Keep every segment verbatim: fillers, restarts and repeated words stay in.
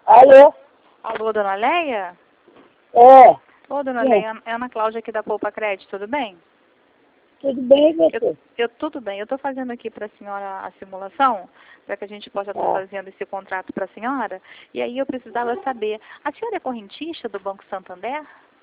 Alô? Alô, dona Leia? É. Ô, dona Sim. Leia, é Ana Cláudia aqui da Poupa Crédito, tudo bem? Tudo bem, e você? Eu, eu, tudo bem, eu estou fazendo aqui para a senhora a simulação, para que a gente possa estar Ah. fazendo esse contrato para a senhora. E aí eu precisava saber, a senhora é correntista do Banco Santander?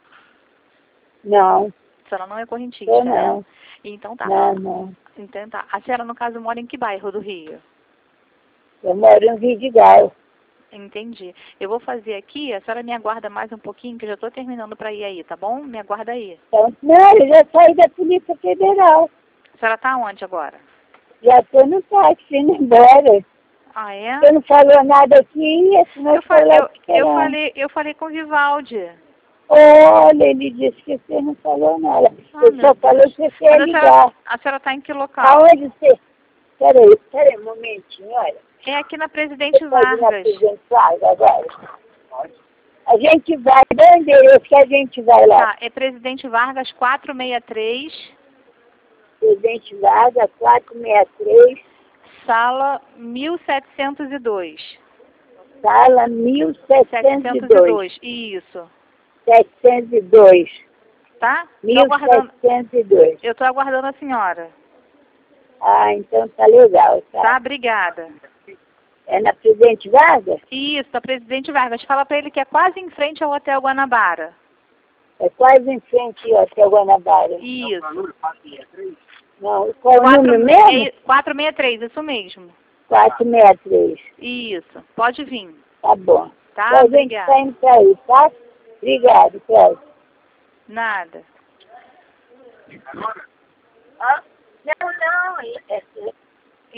Não. A senhora não é correntista, Eu né? não. Então tá. Não, não. Então tá. A senhora, no caso, mora em que bairro do Rio? Eu moro em Vidigal. Entendi. Eu vou fazer aqui, a senhora me aguarda mais um pouquinho, que eu já estou terminando para ir aí, tá bom? Me aguarda aí. Então, não, eu já saí da Polícia Federal. A senhora está onde agora? Já estou no táxi, indo embora. Ah, é? Você não falou nada aqui, senão Eu, eu fa lá eu, te eu, esperando. falei, eu falei com o Vivaldi. Olha, ele disse que você não falou nada. Ah, Ele meu só falou Deus. que você ia Mas a senhora, ligar. a senhora está em que local? Aonde você... Peraí, peraí um momentinho, olha. É aqui na Presidente Você pode ir na Vargas. Presidente Vargas agora? A gente vai, dá o endereço que a gente vai lá. Tá, é Presidente Vargas quatrocentos e sessenta e três, Presidente Vargas, quatrocentos e sessenta e três, sala mil setecentos e dois. sala mil setecentos e setecentos e dois. dois, isso. setecentos e dois. Tá? Tô mil aguardando, setecentos e dois. eu estou aguardando a senhora. Ah, então tá legal, tá? Tá? Obrigada. É na Presidente Vargas? Isso, a Presidente Vargas. Fala para ele que é quase em frente ao Hotel Guanabara. É quase em frente ao Hotel Guanabara. Isso. Não, qual é o número mesmo? quatrocentos e sessenta e três, isso mesmo. quatrocentos e sessenta e três. Isso. Pode vir. Tá bom. Tá? Então a gente Obrigada. tá indo pra aí, tá? Obrigado, Cláudio. Nada. Ah, não, não. É, é,